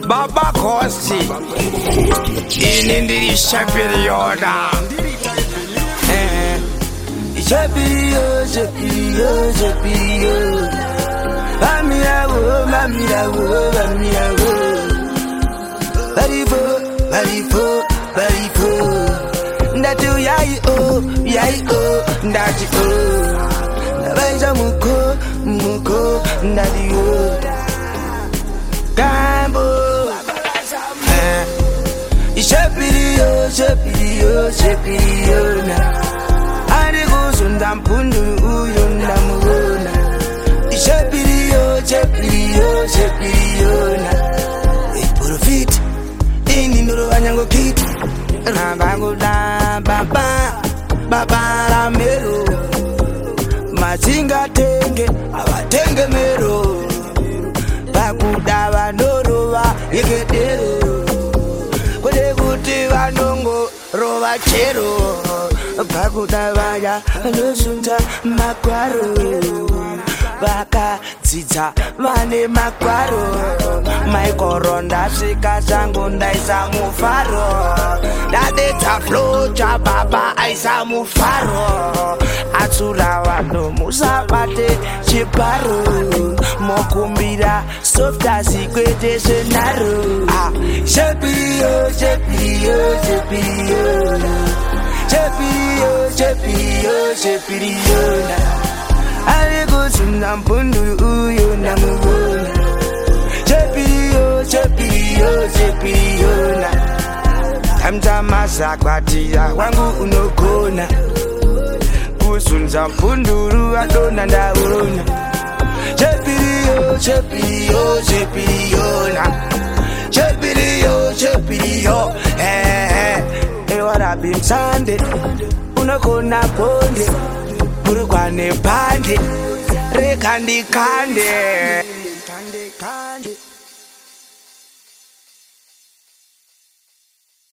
Baba Kosi in the Shapiriona. Shapiro, Shapiro, Shapiro. Mamiawo, Mamiawo, Mamiawo. Barifo, Barifo, Barifo. Ndatu yai o, ndati o. Nabaisa muko, muko, ndati o. Gambo. Shapiro, Shapiro, Shapiro na. Sunda mpundu uyo ndamuona. Shapiro, Shapiro, Shapiro na. Profit ini ndoro wanyango kitu. Nabangu da baba la mero. Mazinga tenge abatenge mero. Bakuda bandoro wa yeketero. Kode kuti vanongo rova chero. Bakuda vaya lusunta makwaro. Baka dzidza vane makwaro. Maikoronda svika zangu ndaisa mufaro. Dadeta flow cha baba aisa mufaro. Atsura vanhu musabate chiparo. Mokumbira softa zikwete senaro. Shapiro, Shapiro, Shapiro. Shapiro, Shapiro, Shapiro na. Alego sunda mpundu uyo ndamuona. Shapiro, Shapiro, Shapiro na. Tamtama sakwatia wangu unokona. Kusunza mpunduru adona ndaona. Shapiro, Shapiro, Shapiro na. Shapiro, Shapiro, what I've been Sunday, unakona ponde, urukwane pande, rekandi kande.